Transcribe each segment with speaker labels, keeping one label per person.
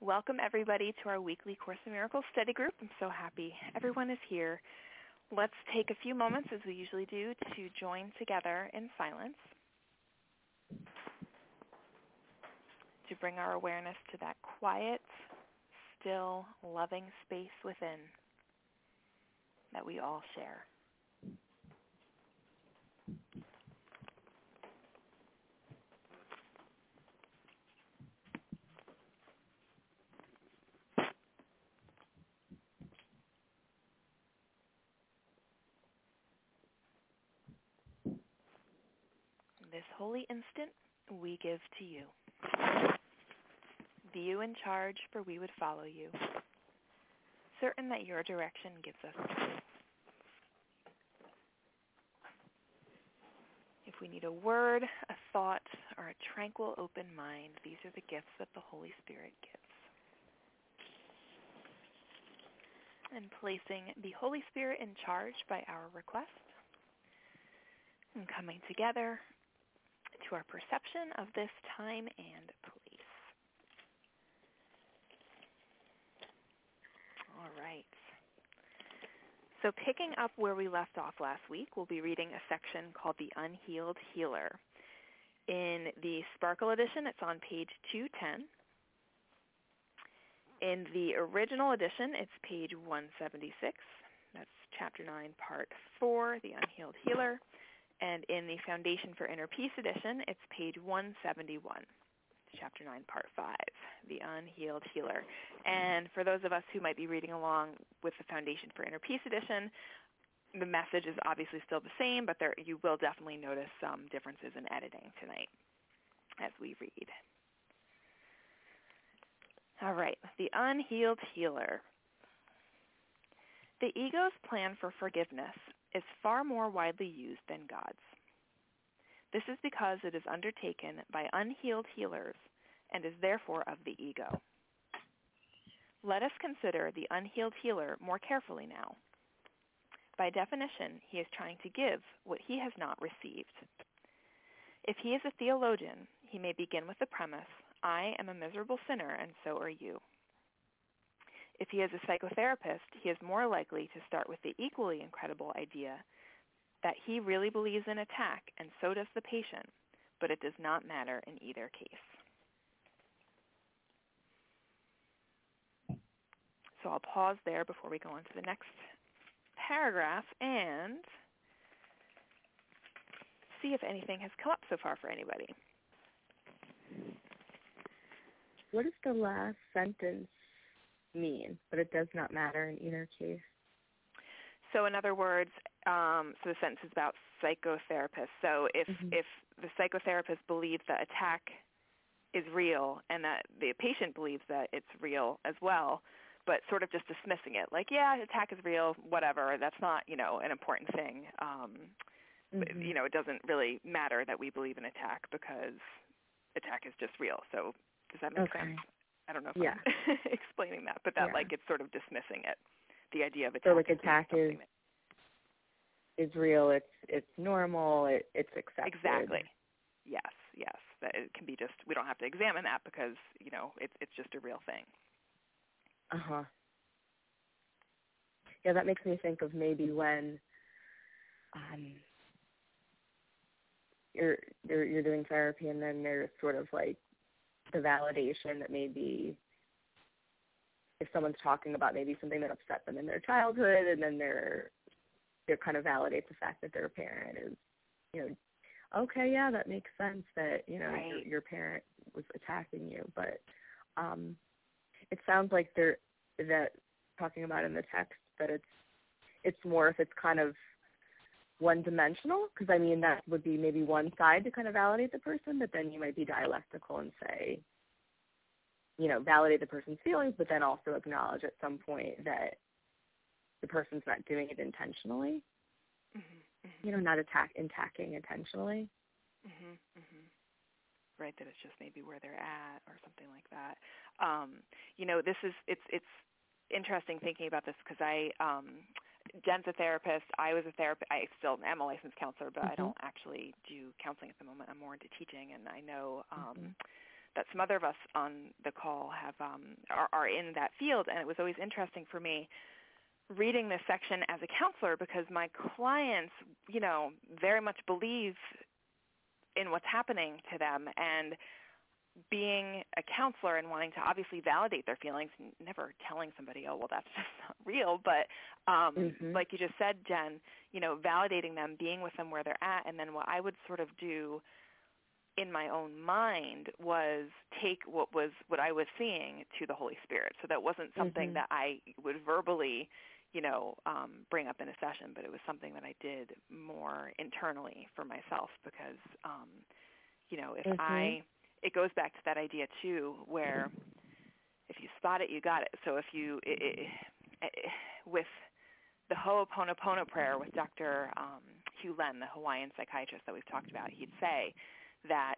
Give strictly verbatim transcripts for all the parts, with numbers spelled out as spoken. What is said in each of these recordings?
Speaker 1: Welcome, everybody, to our weekly Course in Miracles study group. I'm so happy everyone is here. Let's take a few moments, as we usually do, to join together in silence to bring our awareness to that quiet, still, loving space within that we all share. This holy instant we give to you. Be you in charge, for we would follow you, certain that your direction gives us peace. If we need a word, a thought, or a tranquil open mind, these are the gifts that the Holy Spirit gives. And placing the Holy Spirit in charge by our request, and coming together to our perception of this time and place. All right. So picking up where we left off last week, we'll be reading a section called The Unhealed Healer. In the Sparkle edition, it's on page two ten. In the original edition, it's page one seventy-six. That's chapter nine, part four, The Unhealed Healer. And in the Foundation for Inner Peace edition, it's page one seventy-one, chapter nine, part five, The Unhealed Healer. And for those of us who might be reading along with the Foundation for Inner Peace edition, the message is obviously still the same, but there you will definitely notice some differences in editing tonight as we read. All right, The Unhealed Healer. The ego's plan for forgiveness is far more widely used than God's. This is because it is undertaken by unhealed healers and is therefore of the ego. Let us consider the unhealed healer more carefully now. By definition, he is trying to give what he has not received. If he is a theologian, he may begin with the premise, I am a miserable sinner and so are you. If he is a psychotherapist, he is more likely to start with the equally incredible idea that he really believes in attack, and so does the patient, but it does not matter in either case. So I'll pause there before we go on to the next paragraph and see if anything has come up so far for anybody.
Speaker 2: What does the last sentence mean, but it does not matter in either case?
Speaker 1: So in other words, um, so the sentence is about psychotherapists. So if mm-hmm. if the psychotherapist believes that attack is real and that the patient believes that it's real as well, but sort of just dismissing it, like, yeah, attack is real, whatever, that's not, you know, an important thing. Um, mm-hmm. but, you know, it doesn't really matter that we believe in attack because attack is just real. So does that make
Speaker 2: okay.
Speaker 1: sense? I don't know if
Speaker 2: yeah.
Speaker 1: I'm explaining that, but that,
Speaker 2: yeah.
Speaker 1: like, it's sort of dismissing it, the idea of attack.
Speaker 2: So, like, attack is,
Speaker 1: that,
Speaker 2: is real, it's it's normal, it, it's accepted.
Speaker 1: Exactly. Yes, yes. That it can be just, we don't have to examine that because, you know, it's it's just a real thing.
Speaker 2: Uh-huh. Yeah, that makes me think of maybe when um, you're, you're, you're doing therapy and then there's sort of, like, the validation that maybe if someone's talking about maybe something that upset them in their childhood, and then they're they kind of validate the fact that their parent is, you know, okay, yeah, that makes sense that, you know,
Speaker 1: right.
Speaker 2: your, your parent was attacking you. But um, it sounds like they're that talking about in the text that it's it's more if it's kind of one-dimensional, because, I mean, that would be maybe one side to kind of validate the person, but then you might be dialectical and say, you know, validate the person's feelings, but then also acknowledge at some point that the person's not doing it intentionally,
Speaker 1: mm-hmm, mm-hmm.
Speaker 2: you know, not attack, attacking intentionally.
Speaker 1: Mm-hmm, mm-hmm. Right, that it's just maybe where they're at or something like that. Um, you know, this is, it's it's interesting thinking about this because I, um, Jen's a therapist. I was a therapist. I still am a licensed counselor, but mm-hmm. I don't actually do counseling at the moment. I'm more into teaching, and I know um, mm-hmm. that some other of us on the call have um, are, are in that field, and it was always interesting for me reading this section as a counselor because my clients, you know, very much believe in what's happening to them, and being a counselor and wanting to obviously validate their feelings, never telling somebody, oh, well, that's just not real, but um,
Speaker 2: mm-hmm.
Speaker 1: like you just said, Jen, you know, validating them, being with them where they're at, and then what I would sort of do in my own mind was take what was what I was seeing to the Holy Spirit. So that wasn't something
Speaker 2: mm-hmm.
Speaker 1: that I would verbally, you know, um, bring up in a session, but it was something that I did more internally for myself because, um, you know, if
Speaker 2: mm-hmm.
Speaker 1: I, it goes back to that idea too, where if you spot it, you got it. So if you, it, it, it, with the Ho'oponopono prayer with Doctor Um, Hugh Len, the Hawaiian psychiatrist that we've talked about, he'd say that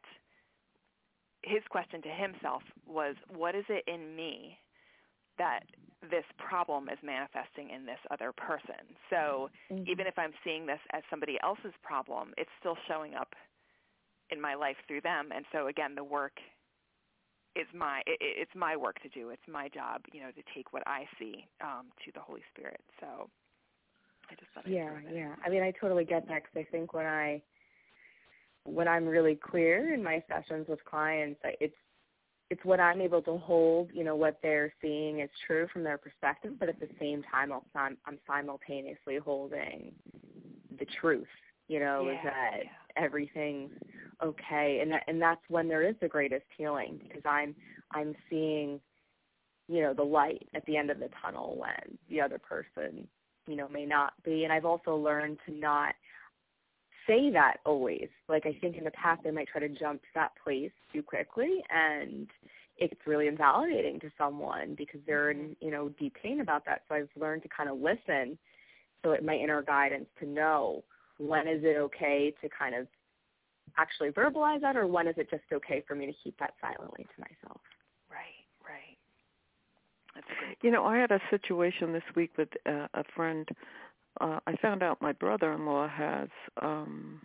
Speaker 1: his question to himself was, what is it in me that this problem is manifesting in this other person? So
Speaker 2: mm-hmm.
Speaker 1: even if I'm seeing this as somebody else's problem, it's still showing up in my life through them. And so again, the work is my, it, it's my work to do. It's my job, you know, to take what I see um, to the Holy Spirit. So I just thought I'd
Speaker 2: yeah,
Speaker 1: throw that
Speaker 2: yeah.
Speaker 1: in.
Speaker 2: I mean, I totally get that because I think when I, when I'm really clear in my sessions with clients, it's, it's what I'm able to hold, you know, what they're seeing is true from their perspective, but at the same time, also I'm, I'm simultaneously holding the truth, you know,
Speaker 1: Yeah,
Speaker 2: is that
Speaker 1: yeah.
Speaker 2: everything's okay. And that, and that's when there is the greatest healing because I'm, I'm seeing, you know, the light at the end of the tunnel when the other person, you know, may not be. And I've also learned to not say that always. Like I think in the past I might try to jump to that place too quickly, and it's really invalidating to someone because they're in, you know, deep pain about that. So I've learned to kind of listen, so it my inner guidance to know when is it okay to kind of actually verbalize that, or when is it just okay for me to keep that silently to myself.
Speaker 1: Right, right. That's great.
Speaker 3: You know, I had a situation this week with uh, a friend. Uh, I found out my brother-in-law has um,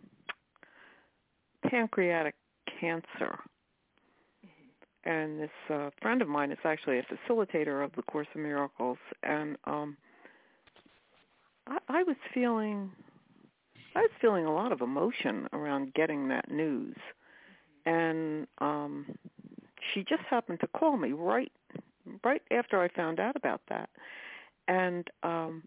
Speaker 3: pancreatic cancer. Mm-hmm. And this uh, friend of mine is actually a facilitator of the Course in Miracles. And um, I, I was feeling, I was feeling a lot of emotion around getting that news. Mm-hmm. And um, she just happened to call me right, right after I found out about that. And um,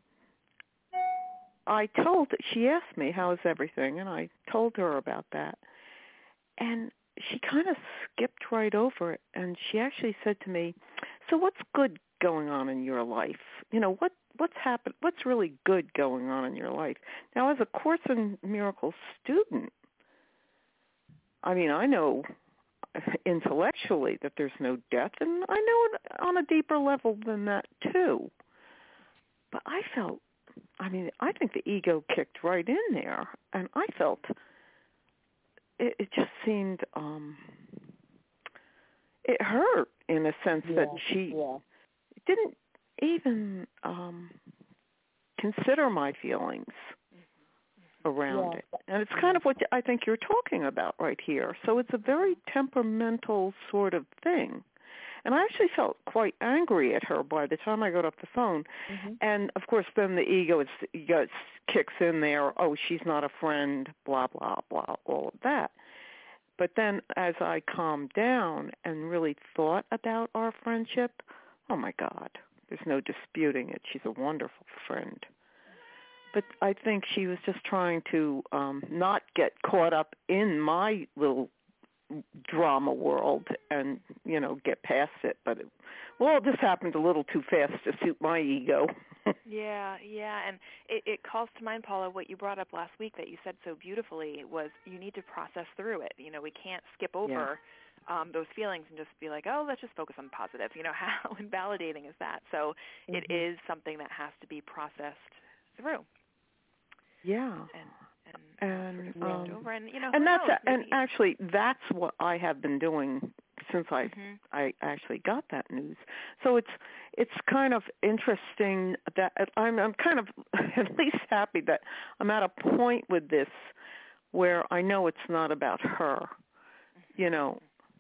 Speaker 3: I told, she asked me, how's everything? And I told her about that. And she kind of skipped right over it. And she actually said to me, so what's good going on in your life? You know, what, what's happened? What's really good going on in your life? Now, as a Course in Miracles student, I mean, I know intellectually that there's no death, and I know it on a deeper level than that, too. But I felt, I mean, I think the ego kicked right in there, and I felt it, it just seemed, um, it hurt in a sense
Speaker 2: yeah,
Speaker 3: that she
Speaker 2: yeah.
Speaker 3: didn't even um, consider my feelings around
Speaker 2: yeah.
Speaker 3: it. And it's kind of what I think you're talking about right here. So it's a very temperamental sort of thing. And I actually felt quite angry at her by the time I got off the phone. Mm-hmm. And, of course, then the ego, is, ego kicks in there, oh, she's not a friend, blah, blah, blah, all of that. But then as I calmed down and really thought about our friendship, oh, my God, there's no disputing it. She's a wonderful friend. But I think she was just trying to um, not get caught up in my little drama world and, you know, get past it. But, it, well, this happened a little too fast to suit my ego.
Speaker 1: yeah, yeah. And it, it calls to mind, Paula, what you brought up last week that you said so beautifully was you need to process through it. You know, we can't skip over yeah. um, those feelings and just be like, oh, let's just focus on the positive. You know, how invalidating is that? So mm-hmm. it is something that has to be processed through.
Speaker 3: Yeah.
Speaker 1: And
Speaker 3: And
Speaker 1: sort of um, over and you know,
Speaker 3: and that's
Speaker 1: knows,
Speaker 3: a, and actually that's what I have been doing since I
Speaker 1: mm-hmm.
Speaker 3: I actually got that news. So it's it's kind of interesting that I'm I'm kind of at least happy that I'm at a point with this where I know it's not about her. Mm-hmm. You know,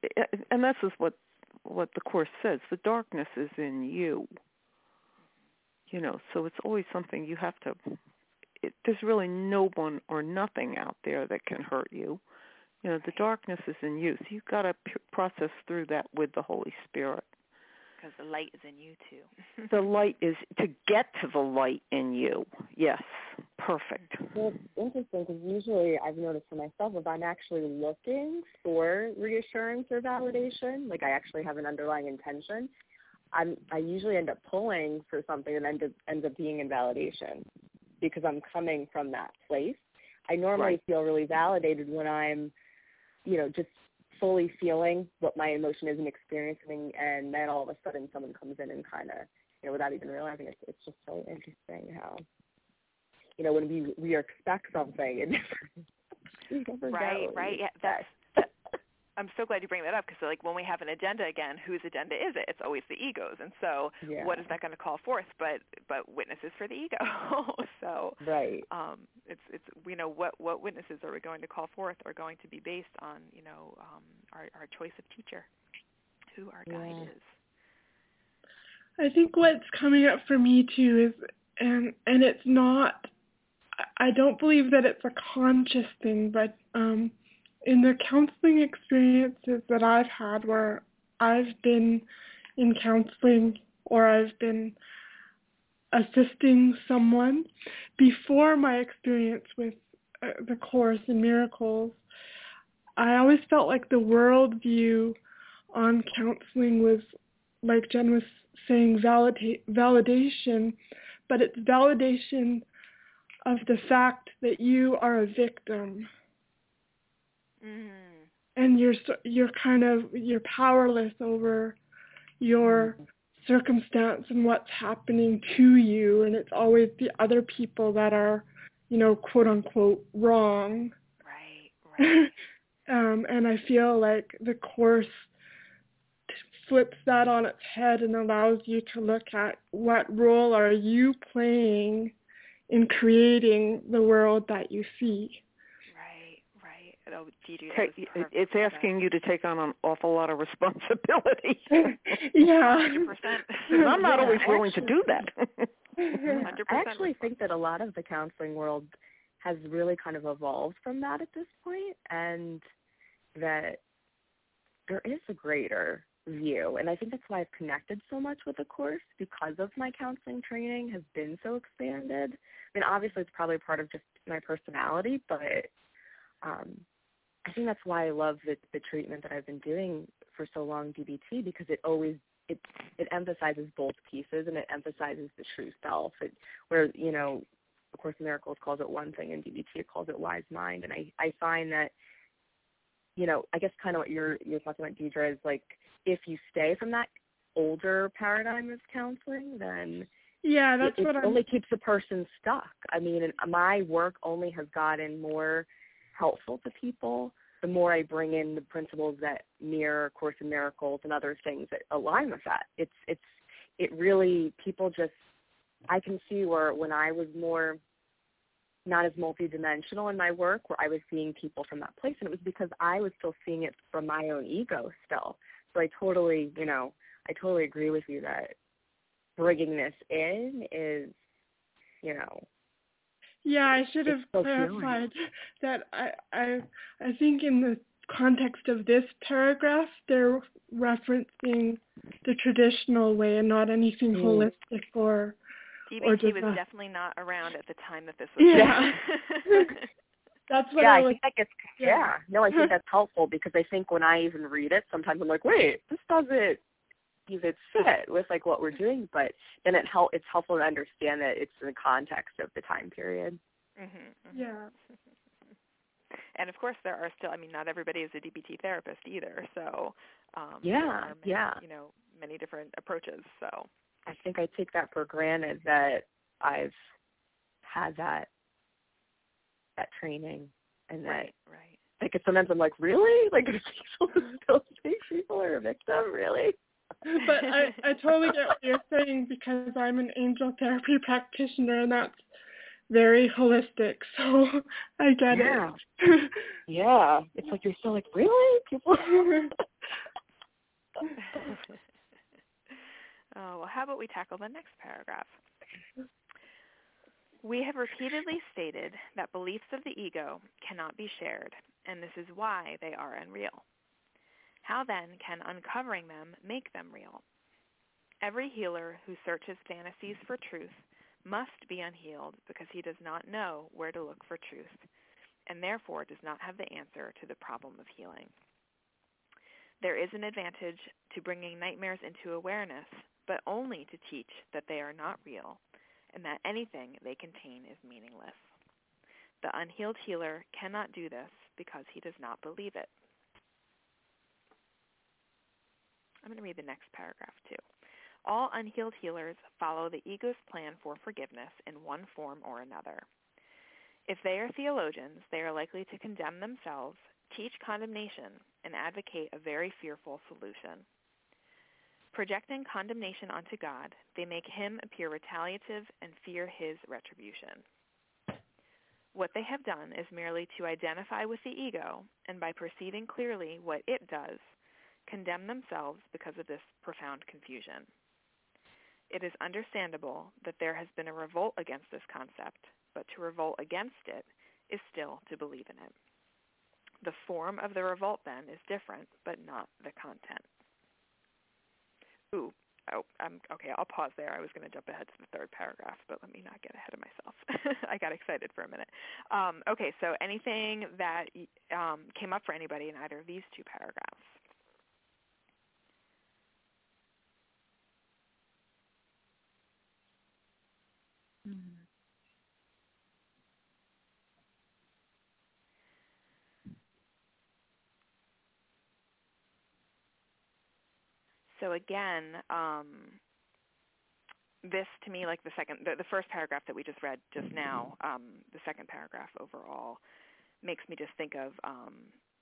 Speaker 3: and this is what what the Course says, the darkness is in you. You know, so it's always something you have to, it, there's really no one or nothing out there that can hurt you. You know, the darkness is in you, so you've got to p- process through that with the Holy Spirit.
Speaker 1: Because the light is in you, too.
Speaker 3: The light is, to get to the light in you. Yes, perfect.
Speaker 2: Well, it's interesting because usually I've noticed for myself if I'm actually looking for reassurance or validation, like I actually have an underlying intention, I'm, I usually end up pulling for something and end up, ends up being invalidation because I'm coming from that place. I normally
Speaker 3: Right.
Speaker 2: feel really validated when I'm, you know, just fully feeling what my emotion is and experiencing, and then all of a sudden someone comes in and kind of, you know, without even realizing it, it's just so interesting how, you know, when we we expect something and we never
Speaker 1: Right,
Speaker 2: know
Speaker 1: right. Yeah, that's, that, I'm so glad you bring that up because, like, when we have an agenda again, whose agenda is it? It's always the ego's, and so
Speaker 2: yeah.
Speaker 1: what is that going to call forth? But but witnesses for the ego. So
Speaker 2: right.
Speaker 1: um, it's it's you know what what witnesses are we going to call forth are going to be based on you know um, our our choice of teacher, who our guide
Speaker 2: Yeah.
Speaker 1: is.
Speaker 4: I think what's coming up for me too is, and and it's not, I don't believe that it's a conscious thing, but um, in the counseling experiences that I've had where I've been in counseling or I've been assisting someone, before my experience with uh, the Course in Miracles, I always felt like the worldview on counseling was, like Jen was saying, validate, validation, but it's validation of the fact that you are a victim.
Speaker 1: Mm.
Speaker 4: And you're you're kind of, you're powerless over your circumstance and what's happening to you, and it's always the other people that are, you know, quote unquote wrong.
Speaker 1: Right, right.
Speaker 4: um, and I feel like the Course flips that on its head and allows you to look at what role are you playing in creating the world that you see.
Speaker 1: Right, right. Oh, Gigi, that
Speaker 3: Take,
Speaker 1: was perfect.
Speaker 3: it's asking you to take on an awful lot of responsibility.
Speaker 4: Yeah.
Speaker 1: one hundred percent.
Speaker 3: Because I'm not
Speaker 2: Yeah,
Speaker 3: always willing
Speaker 2: actually,
Speaker 3: to do that.
Speaker 2: yeah.
Speaker 1: one hundred
Speaker 2: I
Speaker 1: percent
Speaker 2: actually think that a lot of the counseling world has really kind of evolved from that at this point, and that there is a greater view. And I think that's why I've connected so much with the Course, because of my counseling training has been so expanded. I mean, obviously it's probably part of just my personality, but um, I think that's why I love the, the treatment that I've been doing for so long, D B T, because it always, it it emphasizes both pieces, and it emphasizes the true self. It, where, you know, of Course in Miracles calls it one thing, and D B T it calls it wise mind. And I, I find that, you know, I guess kind of what you're you're talking about, Deidre, is like, if you stay from that older paradigm of counseling, then
Speaker 4: Yeah, that's
Speaker 2: it, it
Speaker 4: what I'm...
Speaker 2: only keeps the person stuck. I mean, and my work only has gotten more helpful to people the more I bring in the principles that mirror Course in Miracles and other things that align with that. It's it's it really, people just, I can see where when I was more not as multidimensional in my work, where I was seeing people from that place, and it was because I was still seeing it from my own ego still. So I totally, you know, I totally agree with you that bringing this in is, you know.
Speaker 4: Yeah, I should have
Speaker 2: so
Speaker 4: clarified that I, I I think in the context of this paragraph, they're referencing the traditional way and not anything
Speaker 2: Mm.
Speaker 4: holistic or
Speaker 1: D B
Speaker 4: or
Speaker 1: T was
Speaker 4: just a,
Speaker 1: definitely not around at the time that this was
Speaker 4: yeah. That's what
Speaker 2: yeah,
Speaker 4: I
Speaker 2: I
Speaker 4: was.
Speaker 2: think that gets,
Speaker 4: Yeah.
Speaker 2: yeah. No, I think that's helpful, because I think when I even read it, sometimes I'm like, wait, this doesn't even fit with like what we're doing, but then it help, it's helpful to understand that it's in the context of the time period.
Speaker 1: Mhm, mhm.
Speaker 4: Yeah.
Speaker 1: And of course, there are still, I mean, not everybody is a D B T therapist either. So um,
Speaker 2: Yeah,
Speaker 1: there are many,
Speaker 2: yeah.
Speaker 1: you know, many different approaches. So
Speaker 2: I think I take that for granted that I've had that that training, and that
Speaker 1: right, right.
Speaker 2: like sometimes I'm like, really? Like, people still think people are a victim, really?
Speaker 4: But I, I totally get what you're saying, because I'm an angel therapy practitioner, and that's very holistic, so I get
Speaker 2: yeah.
Speaker 4: it.
Speaker 2: Yeah. It's like you're still like, really? People
Speaker 1: Oh, well, how about we tackle the next paragraph? We have repeatedly stated that beliefs of the ego cannot be shared, and this is why they are unreal. How then can uncovering them make them real? Every healer who searches fantasies for truth must be unhealed because he does not know where to look for truth, and therefore does not have the answer to the problem of healing. There is an advantage to bringing nightmares into awareness, but only to teach that they are not real, and that anything they contain is meaningless. The unhealed healer cannot do this because he does not believe it. I'm going to read the next paragraph too. All unhealed healers follow the ego's plan for forgiveness in one form or another. If they are theologians, they are likely to condemn themselves, teach condemnation, and advocate a very fearful solution. Projecting condemnation onto God, they make him appear retaliative and fear his retribution. What they have done is merely to identify with the ego, and by perceiving clearly what it does, condemn themselves because of this profound confusion. It is understandable that there has been a revolt against this concept, but to revolt against it is still to believe in it. The form of the revolt, then, is different, but not the content. Ooh, oh, um, okay, I'll pause there. I was going to jump ahead to the third paragraph, but let me not get ahead of myself. I got excited for a minute. Um, okay, so anything that um, came up for anybody in either of these two paragraphs?
Speaker 2: Mm.
Speaker 1: So again, um, this to me, like the second, the, the first paragraph that we just read just now, um, the second paragraph overall, makes me just think of um,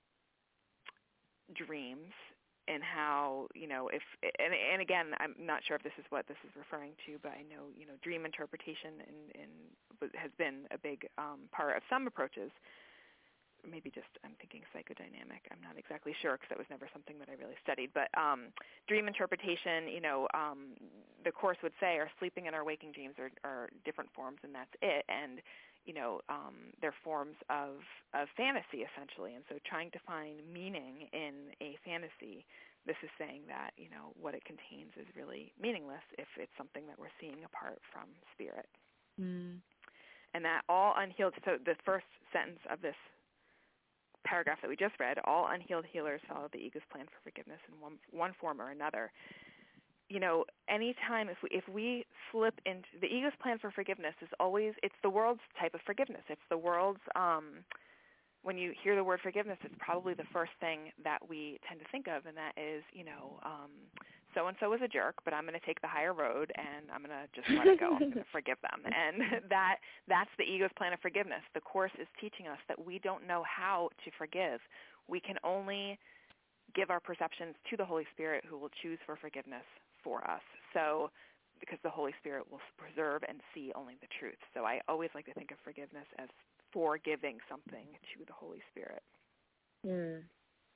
Speaker 1: dreams and how, you know, if, and, and again, I'm not sure if this is what this is referring to, but I know, you know, dream interpretation in, in, has been a big um, part of some approaches. Maybe just, I'm thinking psychodynamic. I'm not exactly sure because that was never something that I really studied. But um, dream interpretation, you know, um, the Course would say our sleeping and our waking dreams are, are different forms, and that's it. And, you know, um, they're forms of, of fantasy, essentially. And so trying to find meaning in a fantasy, this is saying that, you know, what it contains is really meaningless if it's something that we're seeing apart from spirit.
Speaker 2: Mm.
Speaker 1: And that all unhealed, so the first sentence of this paragraph that we just read, all unhealed healers follow the ego's plan for forgiveness in one one form or another. You know, anytime if we if we slip into the ego's plan for forgiveness is always, it's the world's type of forgiveness. It's the world's um when you hear the word forgiveness, it's probably the first thing that we tend to think of, and that is, you know, um, so-and-so was a jerk, but I'm going to take the higher road, and I'm going to just let it go. I'm going to forgive them. And that that's the ego's plan of forgiveness. The Course is teaching us that we don't know how to forgive. We can only give our perceptions to the Holy Spirit, who will choose for forgiveness for us. So because the Holy Spirit will preserve and see only the truth. So I always like to think of forgiveness as forgiving something to the Holy Spirit.
Speaker 2: Mm.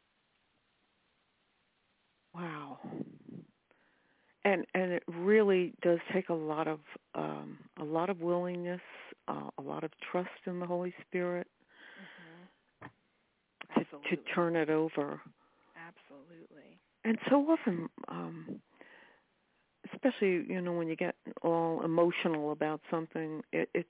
Speaker 3: Wow. And and it really does take a lot of um, a lot of willingness, uh, a lot of trust in the Holy Spirit
Speaker 1: mm-hmm.
Speaker 3: to to turn it over.
Speaker 1: Absolutely.
Speaker 3: And so often, um, especially you know when you get all emotional about something, it, it's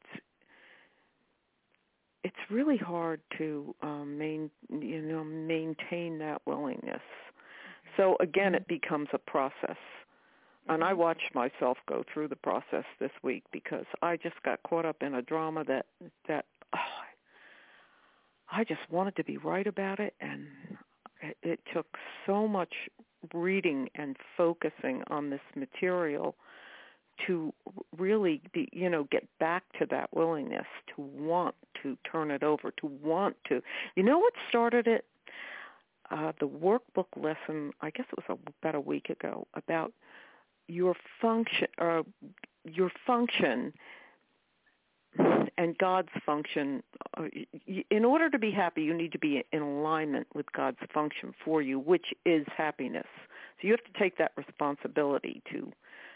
Speaker 3: it's really hard to um, main, you know, maintain that willingness. Mm-hmm. So again, it becomes a process. Mm-hmm. And I watched myself go through the process this week because I just got caught up in a drama that that oh, I just wanted to be right about it, and it, it took so much reading and focusing on this material to really be, you know, get back to that willingness to want to turn it over, to want to. You know what started it? Uh, the workbook lesson, I guess it was about a week ago, about your function, or your function and God's function. Uh, in order to be happy, you need to be in alignment with God's function for you, which is happiness. So you have to take that responsibility to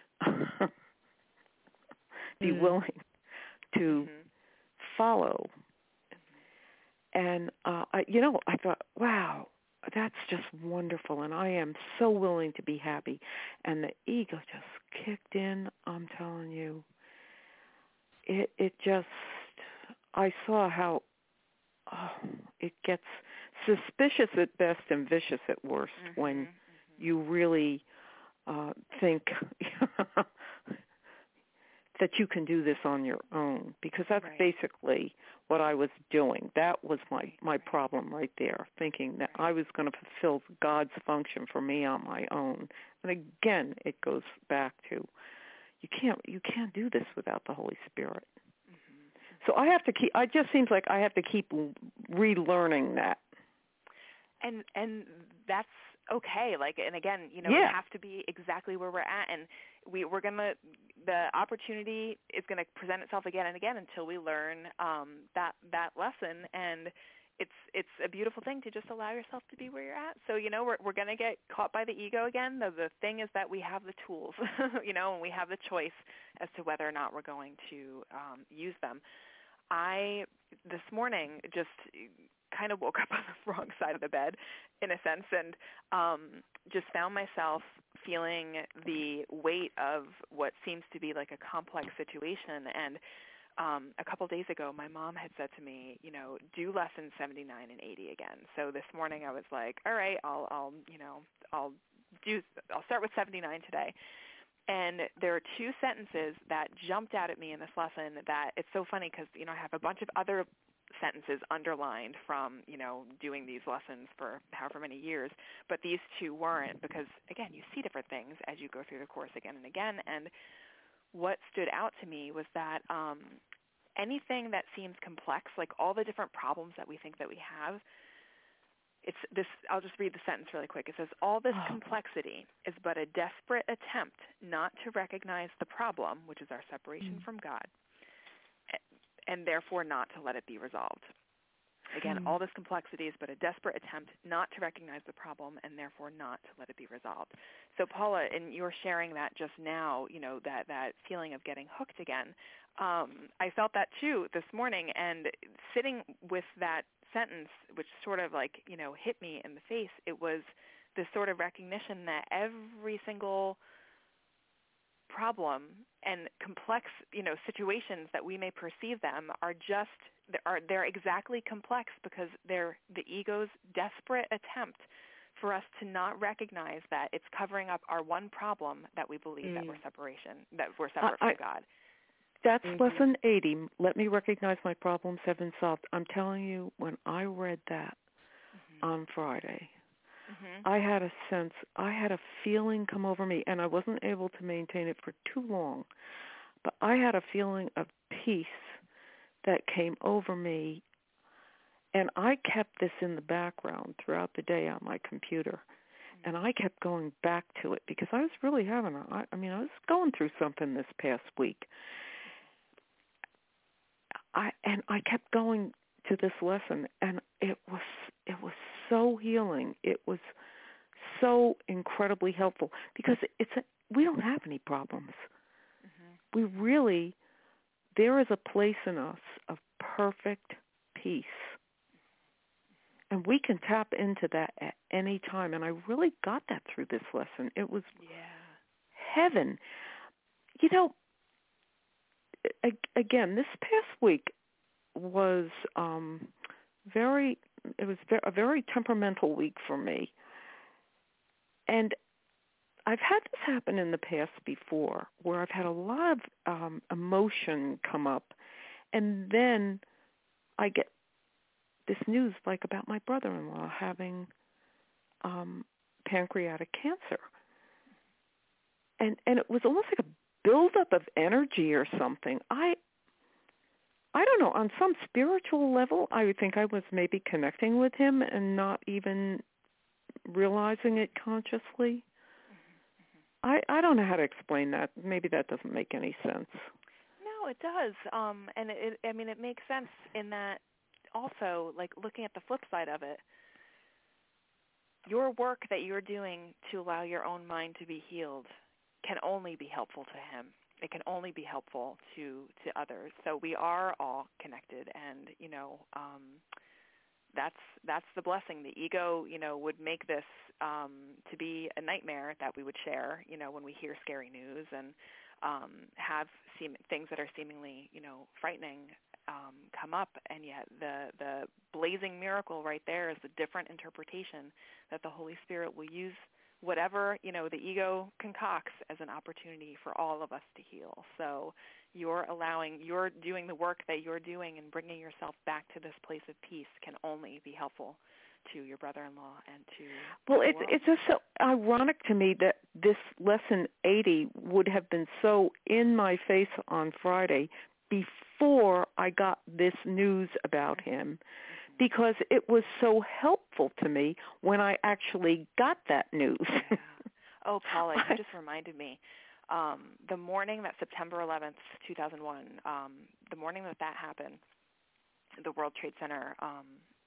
Speaker 3: be mm. willing to mm-hmm. follow. And, uh, I, you know, I thought, wow, that's just wonderful, and I am so willing to be happy. And the ego just kicked in, I'm telling you. It it just, I saw how oh, it gets suspicious at best and vicious at worst mm-hmm, when mm-hmm. you really uh, think that you can do this on your own, because that's right. basically what I was doing. That was my, my problem right there, thinking that I was going to fulfill God's function for me on my own. And again, it goes back to you can't you can't do this without the Holy Spirit. Mm-hmm. So I have to keep. It just seems like I have to keep relearning that.
Speaker 1: And and that's okay. Like, and again, you know,
Speaker 3: yeah.
Speaker 1: we have to be exactly where we're at, and we we're gonna the opportunity is gonna present itself again and again until we learn um, that that lesson. And it's it's a beautiful thing to just allow yourself to be where you're at. So, you know, we're we're gonna get caught by the ego again. The the thing is that we have the tools, you know, and we have the choice as to whether or not we're going to um, use them. I this morning just kind of woke up on the wrong side of the bed, in a sense, and um, just found myself feeling the weight of what seems to be like a complex situation. And um, a couple days ago, my mom had said to me, you know, do lessons seventy-nine and eighty again. So this morning, I was like, all right, I'll, I'll, you know, I'll do, I'll start with seventy-nine today. And there are two sentences that jumped out at me in this lesson that it's so funny because, you know, I have a bunch of other sentences underlined from, you know, doing these lessons for however many years, but these two weren't because, again, you see different things as you go through the course again and again. And what stood out to me was that um, anything that seems complex, like all the different problems that we think that we have, it's this. I'll just read the sentence really quick. It says, all this oh. complexity is but a desperate attempt not to recognize the problem, which is our separation mm. from God, and therefore not to let it be resolved. Again, mm. all this complexity is but a desperate attempt not to recognize the problem and therefore not to let it be resolved. So, Paula, in your sharing that just now, you know, that, that feeling of getting hooked again, um, I felt that too this morning, and sitting with that sentence, which sort of like, you know, hit me in the face, it was this sort of recognition that every single problem and complex, you know, situations that we may perceive them are just, are they're exactly complex because they're the ego's desperate attempt for us to not recognize that it's covering up our one problem that we believe mm. that we're separation, that we're separate
Speaker 3: I,
Speaker 1: from God.
Speaker 3: That's
Speaker 1: mm-hmm.
Speaker 3: lesson eighty. Let me recognize my problems have been solved. I'm telling you, when I read that mm-hmm. on Friday, mm-hmm. I had a sense, I had a feeling come over me, and I wasn't able to maintain it for too long, but I had a feeling of peace that came over me, and I kept this in the background throughout the day on my computer, mm-hmm. and I kept going back to it because I was really having a, I, I mean, I was going through something this past week. I and I kept going to this lesson, and it was it was so healing. It was so incredibly helpful because it's a, we don't have any problems. Mm-hmm. We really, there is a place in us of perfect peace, and we can tap into that at any time. And I really got that through this lesson. It was
Speaker 1: yeah.
Speaker 3: heaven. You know, again, this past week was um, very, it was a very temperamental week for me. And I've had this happen in the past before where I've had a lot of um, emotion come up, and then I get this news like about my brother-in-law having um, pancreatic cancer. And and it was almost like a buildup of energy or something. I I don't know, on some spiritual level, I would think I was maybe connecting with him and not even realizing it consciously. Mm-hmm. I, I don't know how to explain that. Maybe that doesn't make any sense.
Speaker 1: No, No, it does. Um, and it, I mean, it makes sense in that also, like looking at the flip side of it, your work that you're doing to allow your own mind to be healed can only be helpful to him. It can only be helpful to, to others. So we are all connected, and, you know, um, that's that's the blessing. The ego, you know, would make this um, to be a nightmare that we would share, you know, when we hear scary news and um, have seem, things that are seemingly, you know, frightening um, come up. And yet the, the blazing miracle right there is a different interpretation that the Holy Spirit will use whatever, you know, the ego concocts as an opportunity for all of us to heal. So you're allowing, you're doing the work that you're doing and bringing yourself back to this place of peace can only be helpful to your brother-in-law and to
Speaker 3: well,
Speaker 1: the
Speaker 3: it's
Speaker 1: world.
Speaker 3: it's just so ironic to me that this lesson eighty would have been so in my face on Friday before I got this news about him, because it was so helpful to me when I actually got that news.
Speaker 1: Yeah. Oh, Paula, you just reminded me. Um, the morning that September eleventh, two thousand one, um, the morning that that happened, the World Trade Center, um,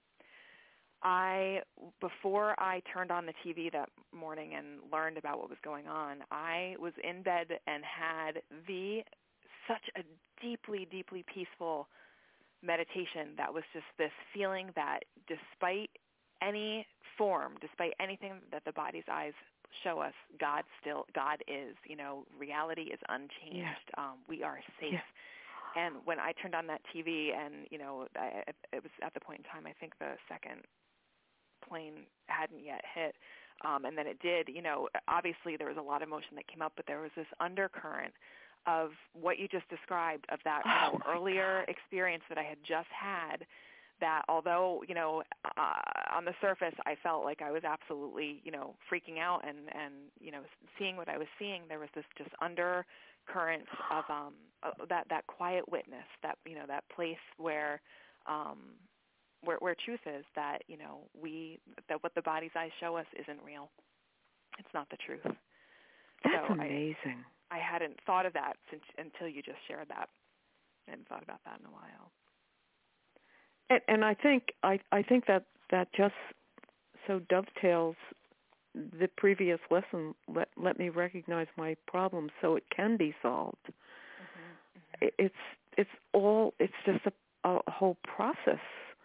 Speaker 1: I, before I turned on the T V that morning and learned about what was going on, I was in bed and had the, such a deeply, deeply peaceful meditation that was just this feeling that despite any form, despite anything that the body's eyes show us, God still, God is, you know, reality is unchanged. Yeah. Um, we are safe. Yeah. And when I turned on that T V and, you know, I, it was at the point in time, I think the second plane hadn't yet hit. Um, and then it did, you know, obviously there was a lot of emotion that came up, but there was this undercurrent of what you just described, of that, you know, oh earlier God. experience that I had just had, that although, you know, uh, on the surface I felt like I was absolutely, you know, freaking out and, and, you know, seeing what I was seeing, there was this just undercurrent of um, uh, that, that quiet witness, that, you know, that place where, um, where, where truth is, that, you know, we, that what the body's eyes show us isn't real. It's not the truth.
Speaker 3: That's
Speaker 1: so
Speaker 3: amazing.
Speaker 1: I, I hadn't thought of that since, until you just shared that. I hadn't thought about that in a while.
Speaker 3: And, and I think I, I think that, that just so dovetails the previous lesson. Let let me recognize my problem so it can be solved. Mm-hmm, mm-hmm. It, it's it's all it's just a, a whole process.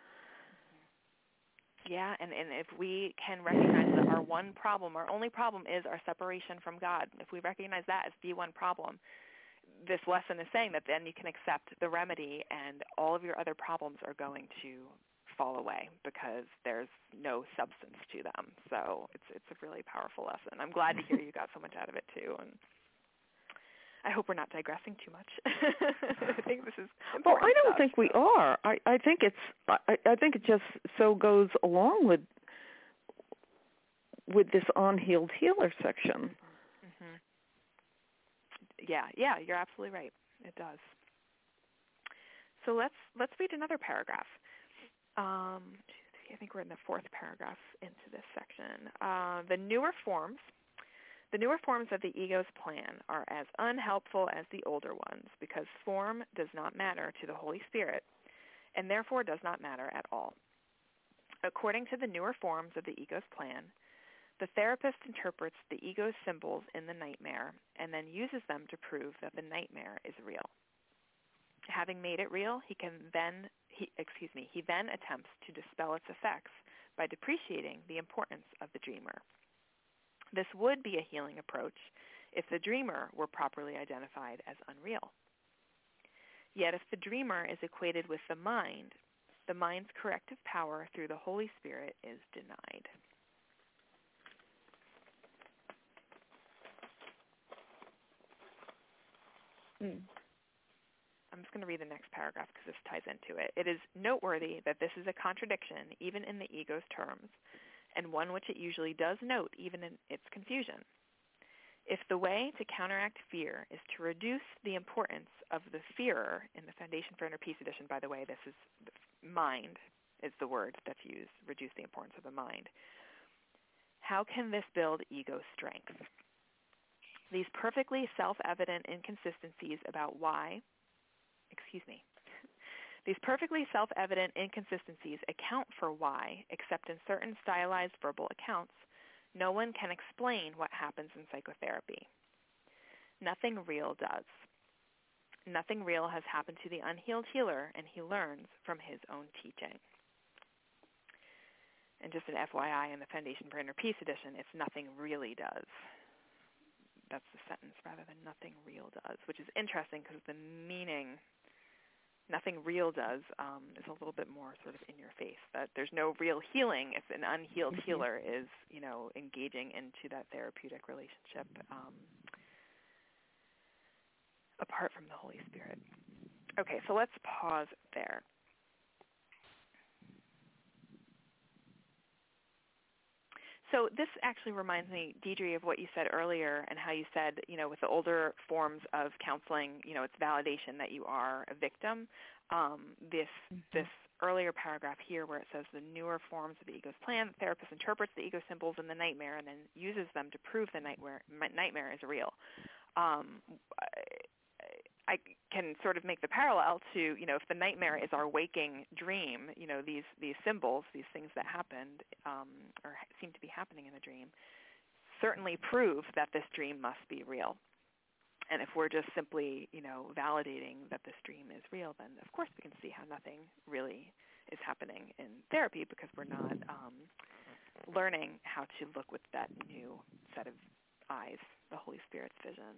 Speaker 1: Yeah, and, and if we can recognize that our one problem, our only problem is our separation from God, if we recognize that as the one problem, this lesson is saying that then you can accept the remedy and all of your other problems are going to fall away because there's no substance to them. So it's it's a really powerful lesson. I'm glad to hear you got so much out of it too, and I hope we're not digressing too much. I think this is important.
Speaker 3: Well, I don't
Speaker 1: stuff,
Speaker 3: think
Speaker 1: so.
Speaker 3: we are. I, I think it's. I, I think it just so goes along with with this unhealed healer section.
Speaker 1: Mm-hmm. Yeah, yeah, you're absolutely right. It does. So let's let's read another paragraph. Um, I think we're in the fourth paragraph into this section. Uh, the newer forms. The newer forms of the ego's plan are as unhelpful as the older ones because form does not matter to the Holy Spirit and therefore does not matter at all. According to the newer forms of the ego's plan, the therapist interprets the ego's symbols in the nightmare and then uses them to prove that the nightmare is real. Having made it real, he can then he excuse me, he then attempts to dispel its effects by depreciating the importance of the dreamer. This would be a healing approach if the dreamer were properly identified as unreal. Yet if the dreamer is equated with the mind, the mind's corrective power through the Holy Spirit is denied.
Speaker 2: Hmm.
Speaker 1: I'm just going to read the next paragraph because this ties into it. It is noteworthy that this is a contradiction even in the ego's terms, and one which it usually does note even in its confusion. If the way to counteract fear is to reduce the importance of the fearer, in the Foundation for Inner Peace edition, by the way, this is mind is the word that's used, reduce the importance of the mind. How can this build ego strength? These perfectly self-evident inconsistencies about why excuse me, these perfectly self-evident inconsistencies account for why, except in certain stylized verbal accounts, no one can explain what happens in psychotherapy. Nothing real does. Nothing real has happened to the unhealed healer, and he learns from his own teaching. And just an F Y I in the Foundation for Inner Peace edition, it's nothing really does. That's the sentence rather than nothing real does, which is interesting because the meaning nothing real does um, is a little bit more sort of in your face, that there's no real healing if an unhealed mm-hmm. healer is, you know, engaging into that therapeutic relationship um, apart from the Holy Spirit. Okay, so let's pause there. So this actually reminds me, Deidre, of what you said earlier and how you said, you know, with the older forms of counseling, you know, it's validation that you are a victim. Um, this mm-hmm. this earlier paragraph here where it says the newer forms of the ego's plan, the therapist interprets the ego symbols in the nightmare and then uses them to prove the nightmare, nightmare is real. Um, I can sort of make the parallel to, you know, if the nightmare is our waking dream, you know, these, these symbols, these things that happened um, or seem to be happening in the dream, certainly prove that this dream must be real. And if we're just simply, you know, validating that this dream is real, then of course we can see how nothing really is happening in therapy because we're not um, learning how to look with that new set of eyes, the Holy Spirit's vision.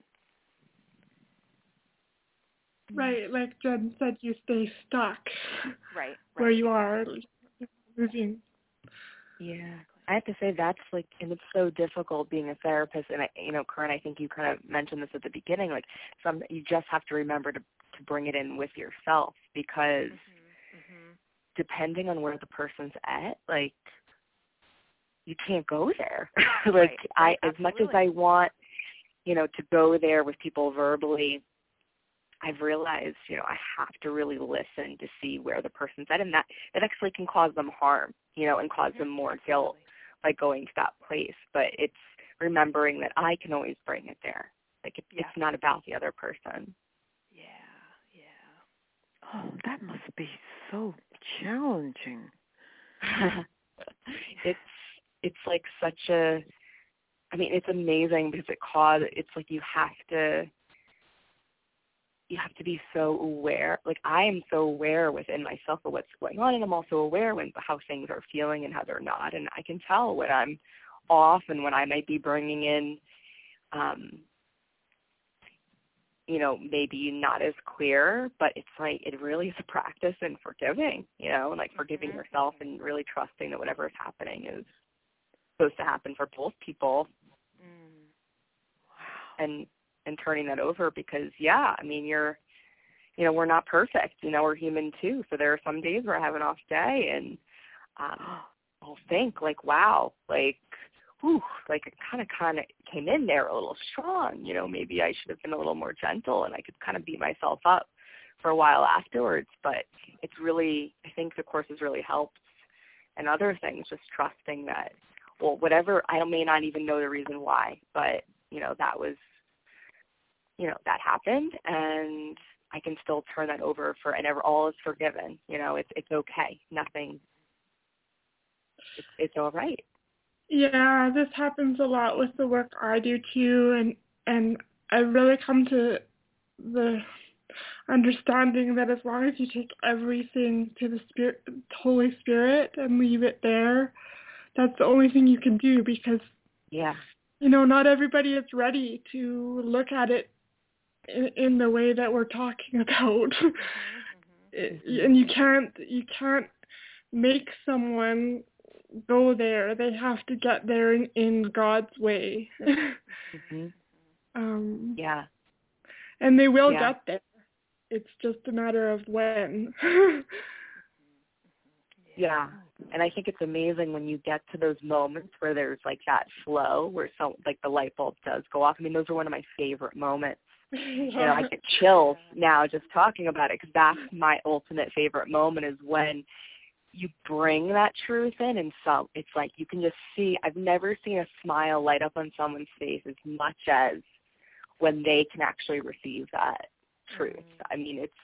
Speaker 4: Right, like Jen said, you stay stuck
Speaker 1: right, right.
Speaker 4: where you are, moving.
Speaker 2: Yeah, I have to say that's like, and it's so difficult being a therapist. And I, you know, Corinne, I think you kind of mentioned this at the beginning. Like, some you just have to remember to to bring it in with yourself because mm-hmm, mm-hmm. depending on where the person's at, like, you can't go there. like,
Speaker 1: right, right,
Speaker 2: I as much as I want, you know, to go there with people verbally. I've realized, you know, I have to really listen to see where the person's at, and that, that actually can cause them harm, you know, and cause them more guilt by going to that place. But it's remembering that I can always bring it there. Like, it,
Speaker 1: yeah.
Speaker 2: it's not about the other person.
Speaker 1: Yeah, yeah.
Speaker 3: Oh, that must be so challenging.
Speaker 2: it's it's like such a, I mean, it's amazing because it cause, it's like you have to, you have to be so aware. Like, I am so aware within myself of what's going on, and I'm also aware when how things are feeling and how they're not. And I can tell when I'm off and when I might be bringing in, um, you know, maybe not as clear, but it's like it really is a practice in forgiving, you know, and like forgiving mm-hmm. yourself and really trusting that whatever is happening is supposed to happen for both people.
Speaker 1: Mm.
Speaker 2: Wow. And and turning that over because, yeah, I mean, you're, you know, we're not perfect. You know, we're human too. So there are some days where I have an off day and um, I'll think like, wow, like, whew, like it kind of kind of came in there a little strong. You know, maybe I should have been a little more gentle and I could kind of beat myself up for a while afterwards. But it's really, I think the course has really helped. And other things, just trusting that, well, whatever, I may not even know the reason why, but, you know, that was, you know, that happened, and I can still turn that over for, and ever, all is forgiven. You know, it's it's okay. Nothing. It's it's all right.
Speaker 4: Yeah, this happens a lot with the work I do too, and and I've really come to the understanding that as long as you take everything to the Spirit, Holy Spirit, and leave it there, that's the only thing you can do because,
Speaker 2: yeah,
Speaker 4: you know, not everybody is ready to look at it in, in the way that we're talking about. Mm-hmm, mm-hmm. And you can't you can't make someone go there. They have to get there in, in God's way.
Speaker 2: mm-hmm.
Speaker 4: um,
Speaker 2: yeah.
Speaker 4: And they will
Speaker 2: yeah.
Speaker 4: get there. It's just a matter of when.
Speaker 2: Yeah. And I think it's amazing when you get to those moments where there's like that flow where some, like the light bulb does go off. I mean, those are one of my favorite moments. You know, I get chills now just talking about it because that's my ultimate favorite moment is when you bring that truth in and some, it's like you can just see, I've never seen a smile light up on someone's face as much as when they can actually receive that truth. Mm-hmm. I mean, it's, it's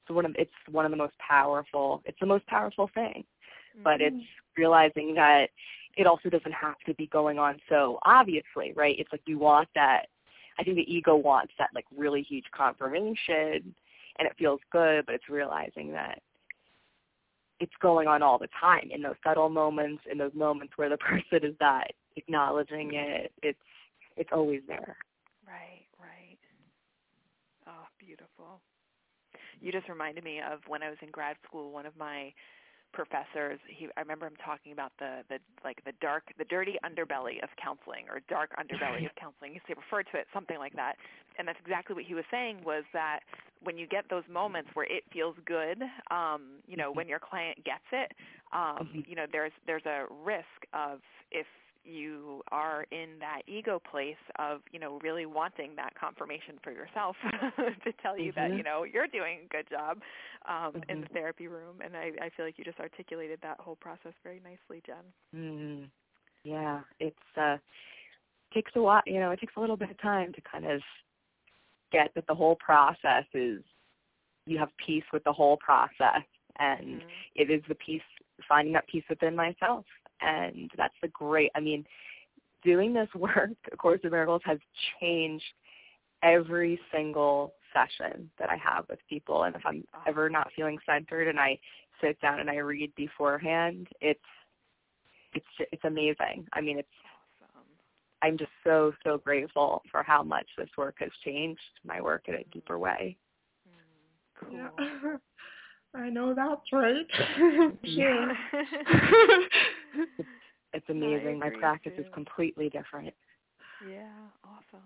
Speaker 2: one of it's one of the most powerful. It's the most powerful thing,
Speaker 1: Mm-hmm.
Speaker 2: but it's realizing that it also doesn't have to be going on so obviously, right? It's like you want that. I think the ego wants that like really huge confirmation, and it feels good, but it's realizing that it's going on all the time in those subtle moments, in those moments where the person is not acknowledging it. It's it's always there.
Speaker 1: Right, right. Oh, beautiful. You just reminded me of when I was in grad school, one of my professors, he I remember him talking about the, the like the dark the dirty underbelly of counseling, or dark underbelly of counseling. He referred to it something like that. And that's exactly what he was saying, was that when you get those moments where it feels good, um, you know, when your client gets it, um, you know, there's there's a risk of, if you are in that ego place of, you know, really wanting that confirmation for yourself to tell you
Speaker 2: mm-hmm.
Speaker 1: that, you know, you're doing a good job um,
Speaker 2: mm-hmm.
Speaker 1: in the therapy room. And I, I feel like you just articulated that whole process very nicely, Jen.
Speaker 2: Mm. Yeah, it's uh, takes a while, you know, it takes a little bit of time to kind of get that the whole process is, you have peace with the whole process, and
Speaker 1: Mm-hmm.
Speaker 2: it is the peace, finding that peace within myself. And that's the great, I mean, doing this work, A Course in Miracles, has changed every single session that I have with people. And if I'm ever not feeling centered and I sit down and I read beforehand, it's it's it's amazing. I mean, it's
Speaker 1: Awesome.
Speaker 2: I'm just so, so grateful for how much this work has changed my work in a deeper way.
Speaker 1: Mm, cool.
Speaker 4: Yeah. I know that's right.
Speaker 2: Yeah. it's, it's amazing. My practice
Speaker 1: too.
Speaker 2: is completely different.
Speaker 1: Yeah, awesome.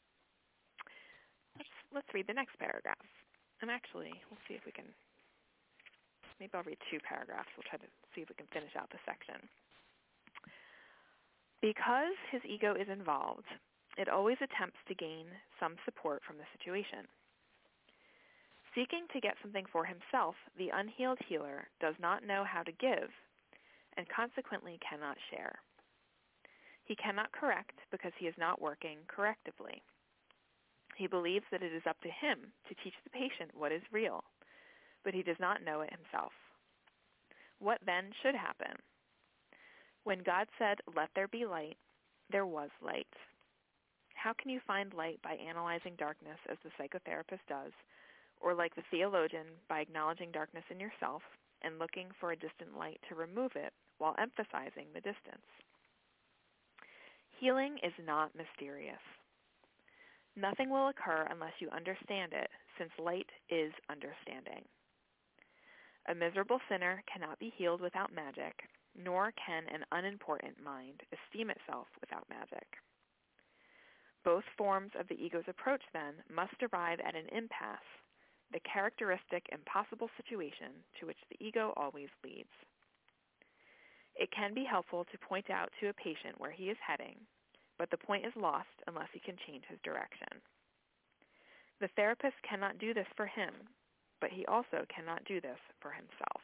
Speaker 1: Let's let's read the next paragraph. And actually, we'll see if we can, maybe I'll read two paragraphs. We'll try to see if we can finish out the section. Because his ego is involved, it always attempts to gain some support from the situation. Seeking to get something for himself, the unhealed healer does not know how to give, and consequently cannot share. He cannot correct because he is not working correctively. He believes that it is up to him to teach the patient what is real, but he does not know it himself. What then should happen? When God said, "Let there be light," there was light. How can you find light by analyzing darkness as the psychotherapist does, or like the theologian by acknowledging darkness in yourself and looking for a distant light to remove it while emphasizing the distance? Healing is not mysterious. Nothing will occur unless you understand it, since light is understanding. A miserable sinner cannot be healed without magic, nor can an unimportant mind esteem itself without magic. Both forms of the ego's approach, then, must arrive at an impasse, the characteristic impossible situation to which the ego always leads. It can be helpful to point out to a patient where he is heading, but the point is lost unless he can change his direction. The therapist cannot do this for him, but he also cannot do this for himself.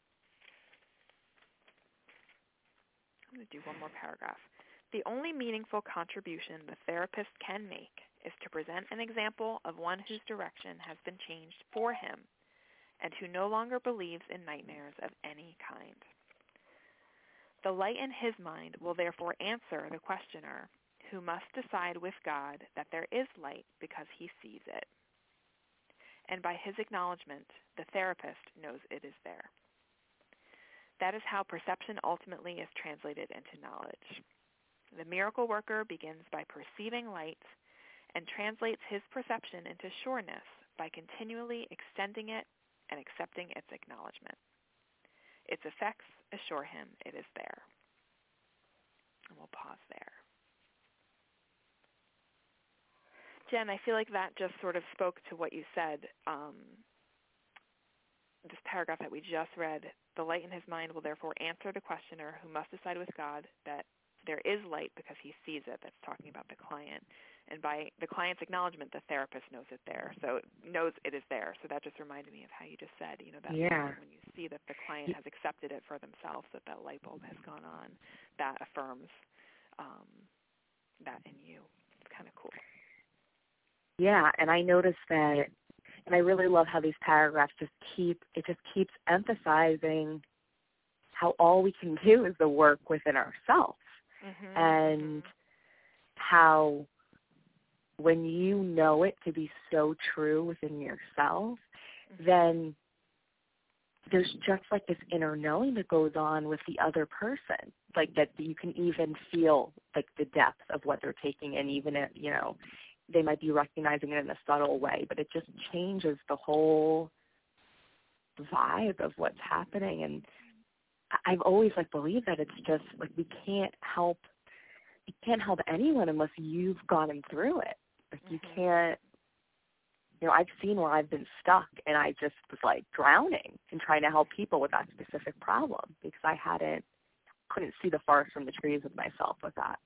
Speaker 1: I'm going to do one more paragraph. The only meaningful contribution the therapist can make is to present an example of one whose direction has been changed for him and who no longer believes in nightmares of any kind. The light in his mind will therefore answer the questioner, who must decide with God that there is light because he sees it. And by his acknowledgement, the therapist knows it is there. That is how perception ultimately is translated into knowledge. The miracle worker begins by perceiving light and translates his perception into sureness by continually extending it and accepting its acknowledgement. Its effects assure him it is there. And we'll pause there. Jen, I feel like that just sort of spoke to what you said. Um, this paragraph that we just read, the light in his mind will therefore answer the questioner, who must decide with God that there is light because he sees it. That's talking about the client. And by the client's acknowledgement, the therapist knows it there. So it knows it is there. So that just reminded me of how you just said, you know, that
Speaker 2: yeah.
Speaker 1: when you see that the client has accepted it for themselves, that that light bulb has gone on, that affirms um, that in you. It's kind of cool.
Speaker 2: Yeah, and I noticed that And I really love how these paragraphs just keep, it just keeps emphasizing how all we can do is the work within ourselves. Mm-hmm, and mm-hmm. how when you know it to be so true within yourself, mm-hmm. then there's just like this inner knowing that goes on with the other person, like that you can even feel like the depth of what they're taking in, even if, you know, they might be recognizing it in a subtle way, but it just changes the whole vibe of what's happening. And I've always like believed that it's just like we can't help, you can't help anyone unless you've gotten through it. Like mm-hmm. you can't, you know, I've seen where I've been stuck and I just was like drowning and trying to help people with that specific problem because I hadn't, couldn't see the forest from the trees with myself with that.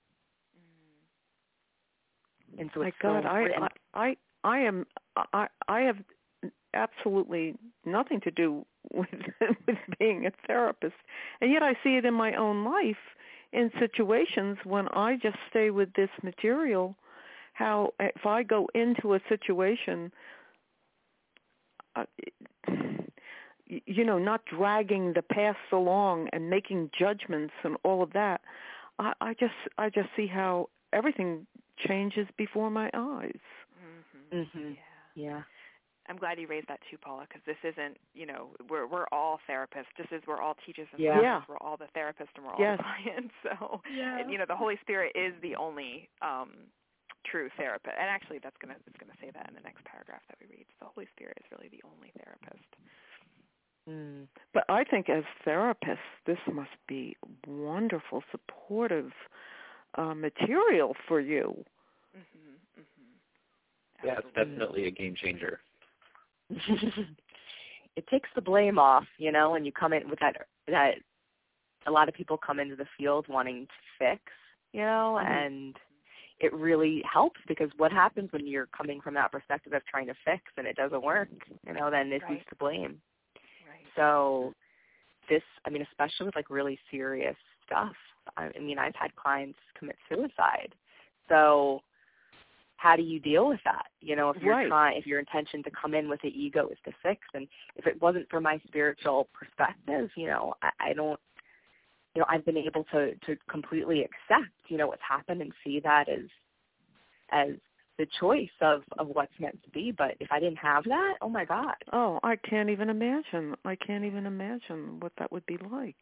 Speaker 2: And so
Speaker 3: My
Speaker 2: it's
Speaker 3: God,
Speaker 2: so
Speaker 3: I, I, I, I am, I, I have absolutely nothing to do with with being a therapist, and yet I see it in my own life in situations when I just stay with this material. How if I go into a situation, uh, you know, not dragging the past along and making judgments and all of that, I, I just I just see how everything changes before my eyes.
Speaker 1: Mm-hmm.
Speaker 2: Mm-hmm.
Speaker 1: Yeah.
Speaker 2: yeah.
Speaker 1: I'm glad you raised that too, Paula, because this isn't, you know, we're we're all therapists, just as we're all teachers and
Speaker 2: yeah.
Speaker 1: therapists, we're all the therapists and we're all
Speaker 3: yes.
Speaker 1: the clients. So,
Speaker 4: yeah.
Speaker 1: and, you know, the Holy Spirit is the only um, true therapist. And actually, that's gonna it's gonna say that in the next paragraph that we read. The Holy Spirit is really the only therapist.
Speaker 2: Mm.
Speaker 3: But I think as therapists, this must be wonderful, supportive uh, material for you.
Speaker 1: Mm-hmm, mm-hmm.
Speaker 5: Yeah, it's definitely a game changer.
Speaker 2: It takes the blame off, you know, when you come in with that, that a lot of people come into the field wanting to fix, you know, mm-hmm. and it really helps because what happens when you're coming from that perspective of trying to fix and it doesn't work, you know, then it's
Speaker 1: right.
Speaker 2: to blame.
Speaker 1: Right.
Speaker 2: So this, I mean, especially with like really serious stuff, I mean, I've had clients commit suicide. So how do you deal with that? You know, if you're
Speaker 3: right.
Speaker 2: trying, if your intention to come in with the ego is to fix, and if it wasn't for my spiritual perspective, you know, I, I don't, you know, I've been able to, to completely accept, you know, what's happened and see that as, as the choice of, of what's meant to be. But if I didn't have that, oh my God.
Speaker 3: Oh, I can't even imagine. I can't even imagine what that would be like.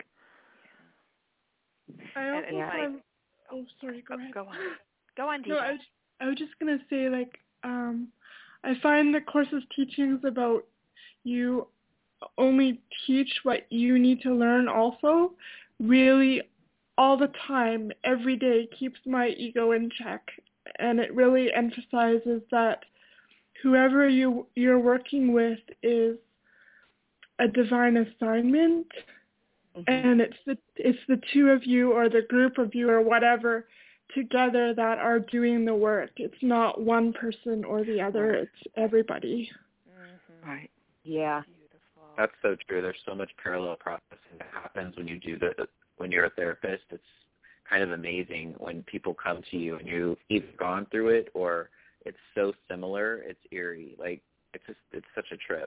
Speaker 4: I also
Speaker 1: and, and
Speaker 4: find, oh, sorry, go
Speaker 1: oh,
Speaker 4: ahead.
Speaker 1: Go on. Go on, D J.
Speaker 4: No, I was, I was just going to say, like, um, I find the Course's teachings about you only teach what you need to learn also really all the time, every day, keeps my ego in check. And it really emphasizes that whoever you, you're working with is a divine assignment, mm-hmm. and it's the it's the two of you or the group of you or whatever together that are doing the work. It's not one person or the other. It's everybody.
Speaker 1: Mm-hmm.
Speaker 3: Right.
Speaker 2: Yeah.
Speaker 1: Beautiful.
Speaker 5: That's so true. There's so much parallel processing that happens when you do the when you're a therapist. It's kind of amazing when people come to you and you've either gone through it or it's so similar. It's eerie. Like it's just it's such a trip.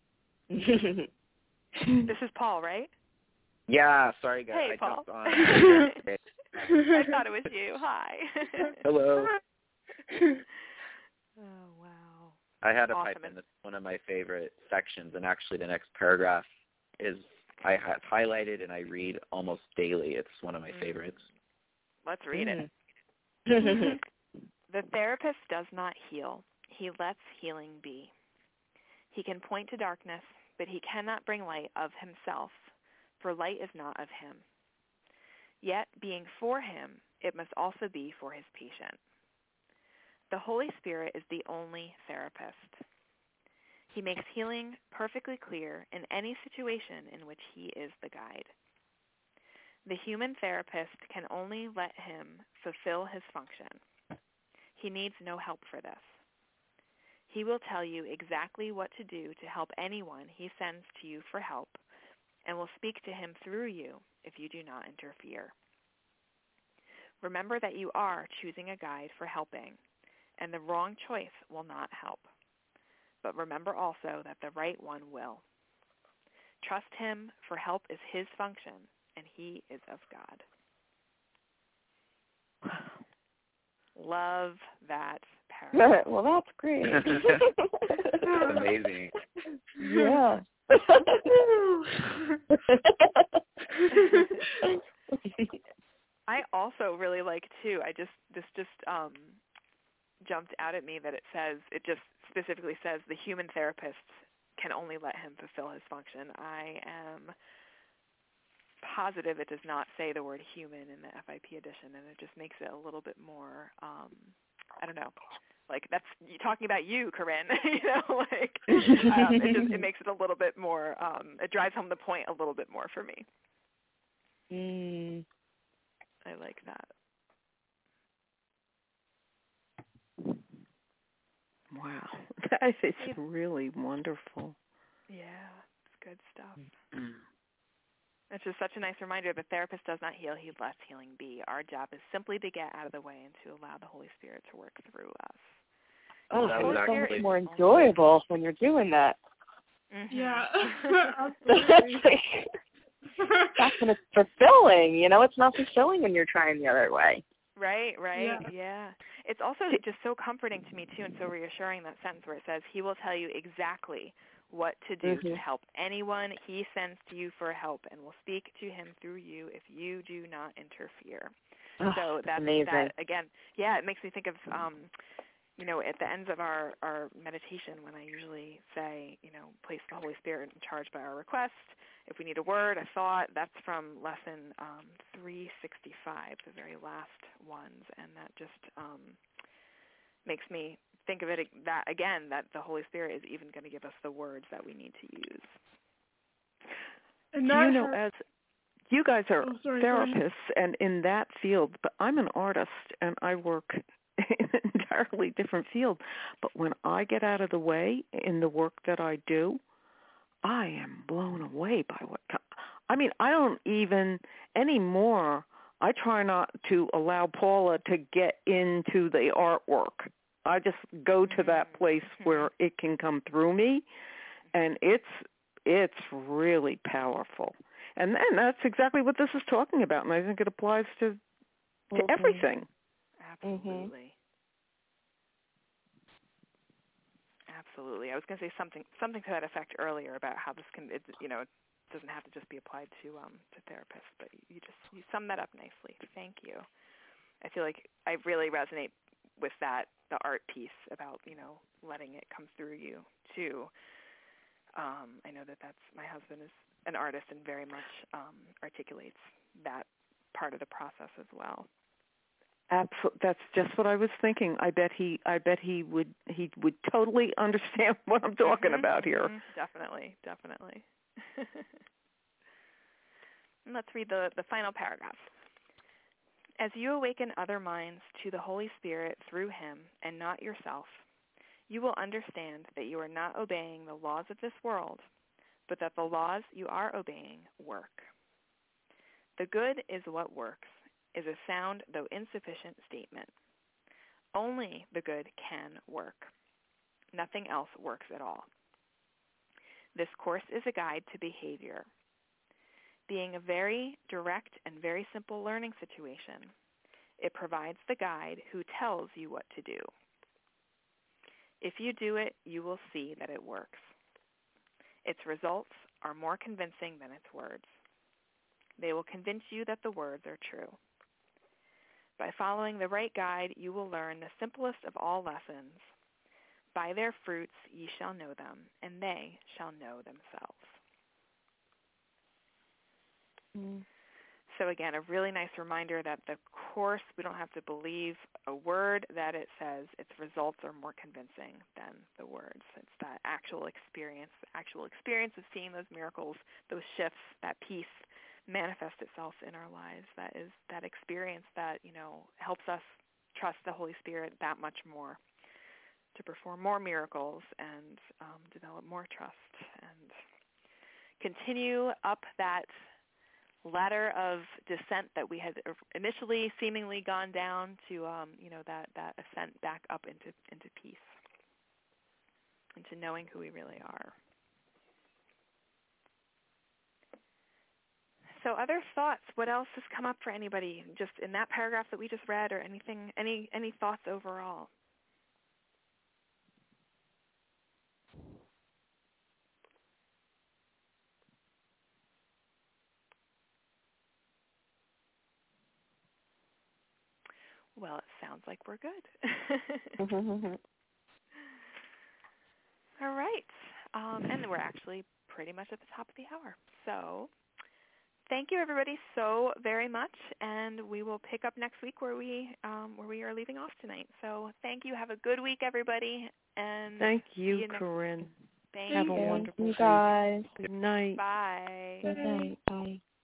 Speaker 1: This is Paul, right?
Speaker 5: Yeah. Sorry, guys.
Speaker 1: Hey,
Speaker 5: I
Speaker 1: Paul.
Speaker 5: jumped on.
Speaker 1: I thought it was you. Hi.
Speaker 5: Hello.
Speaker 1: Oh, wow.
Speaker 5: I had to
Speaker 1: Awesome.
Speaker 5: type in this one of my favorite sections, and actually the next paragraph is I have highlighted and I read almost daily. It's one of my mm. favorites.
Speaker 1: Let's read
Speaker 2: mm.
Speaker 1: it. The therapist does not heal. He lets healing be. He can point to darkness, but he cannot bring light of himself, for light is not of him. Yet, being for him, it must also be for his patient. The Holy Spirit is the only therapist. He makes healing perfectly clear in any situation in which he is the guide. The human therapist can only let him fulfill his function. He needs no help for this. He will tell you exactly what to do to help anyone he sends to you for help, and will speak to him through you if you do not interfere. Remember that you are choosing a guide for helping, and the wrong choice will not help. but remember also that the right one will. Trust him, for help is his function, and he is of God. Love that paragraph.
Speaker 2: Well, that's great.
Speaker 5: That's amazing.
Speaker 2: Yeah.
Speaker 1: I also really like too. I just this just um, jumped out at me that it says it just specifically says the human therapist can only let him fulfill his function. I am positive it does not say the word human in the F I P edition, and it just makes it a little bit more. Um, I don't know. Like that's you talking about you, Corinne. you know, like um, it just it makes it a little bit more. Um, it drives home the point a little bit more for me.
Speaker 2: Mm.
Speaker 1: I like that.
Speaker 3: Wow, that is really wonderful.
Speaker 1: Yeah, it's good stuff. It's just such a nice reminder. The therapist does not heal; he lets healing be. Our job is simply to get out of the way and to allow the Holy Spirit to work through us.
Speaker 2: Oh,
Speaker 5: That
Speaker 2: it's
Speaker 5: was
Speaker 2: so much
Speaker 5: actually-
Speaker 2: more enjoyable when you're doing that.
Speaker 1: Mm-hmm.
Speaker 4: Yeah.
Speaker 2: That's when it's fulfilling. You know, it's not fulfilling when you're trying the other way.
Speaker 1: Right, right,
Speaker 4: Yeah.
Speaker 1: yeah. It's also just so comforting to me, too, and so reassuring, that sentence where it says, he will tell you exactly what to do
Speaker 2: Mm-hmm.
Speaker 1: to help anyone he sends to you for help, and will speak to him through you if you do not interfere.
Speaker 2: Oh,
Speaker 1: so that's
Speaker 2: amazing.
Speaker 1: that, again, yeah, it makes me think of, um, you know, at the ends of our, our meditation, when I usually say, you know, place the Holy Spirit in charge by our request. If we need a word, a thought, that's from lesson um, three sixty-five, the very last ones, and that just um, makes me think of it that again, that the Holy Spirit is even going to give us the words that we need to use.
Speaker 4: And
Speaker 3: Do
Speaker 4: that
Speaker 3: you know,
Speaker 4: has,
Speaker 3: as you guys are
Speaker 4: oh, sorry, go ahead.
Speaker 3: therapists and in that field, but I'm an artist and I work in an entirely different field. But when I get out of the way in the work that I do, I am blown away by what, I mean, I don't even anymore, I try not to allow Paula to get into the artwork. I just go to that place where it can come through me, and it's it's really powerful. And then that's exactly what this is talking about, and I think it applies to to
Speaker 2: Mm-hmm.
Speaker 3: everything.
Speaker 1: Absolutely. Absolutely. I was going to say something something to that effect earlier about how this can, it, you know, it doesn't have to just be applied to um, to therapists, but you just you summed that up nicely. Thank you. I feel like I really resonate with that, the art piece about, you know, letting it come through you too. Um, I know that that's, my husband is an artist and very much um, articulates that part of the process as well.
Speaker 3: Absolutely, that's just what I was thinking. I bet he, I bet he would, he would totally understand what I'm talking
Speaker 1: mm-hmm,
Speaker 3: about here.
Speaker 1: Mm-hmm. Definitely, definitely. And let's read the, the final paragraph. As you awaken other minds to the Holy Spirit through him and not yourself, you will understand that you are not obeying the laws of this world, but that the laws you are obeying work. The good is what works, is a sound though insufficient statement. Only the good can work. Nothing else works at all. This course is a guide to behavior. Being a very direct and very simple learning situation, it provides the guide who tells you what to do. If you do it, you will see that it works. Its results are more convincing than its words. They will convince you that the words are true. By following the right guide, you will learn the simplest of all lessons. By their fruits ye shall know them, and they shall know themselves.
Speaker 2: Mm.
Speaker 1: So again, a really nice reminder that the course, we don't have to believe a word that it says. Its results are more convincing than the words. It's that actual experience, the actual experience of seeing those miracles, those shifts, that peace manifest itself in our lives. That is that experience that, you know, helps us trust the Holy Spirit that much more to perform more miracles and um, develop more trust and continue up that ladder of descent that we had initially seemingly gone down to, um, you know, that, that ascent back up into into peace, into into knowing who we really are. So other thoughts, what else has come up for anybody just in that paragraph that we just read, or anything, any any thoughts overall? Well, it sounds like we're good. All right. Um, and we're actually pretty much at the top of the hour. So thank you, everybody, so very much, and we will pick up next week where we um, where we are leaving off tonight. So thank you. Have a good week, everybody, and
Speaker 3: thank you,
Speaker 1: you
Speaker 3: Corinne.
Speaker 1: Thank
Speaker 3: Have
Speaker 1: you.
Speaker 3: a wonderful
Speaker 2: you guys.
Speaker 3: week. Good night.
Speaker 1: Bye.
Speaker 2: Good night. Bye.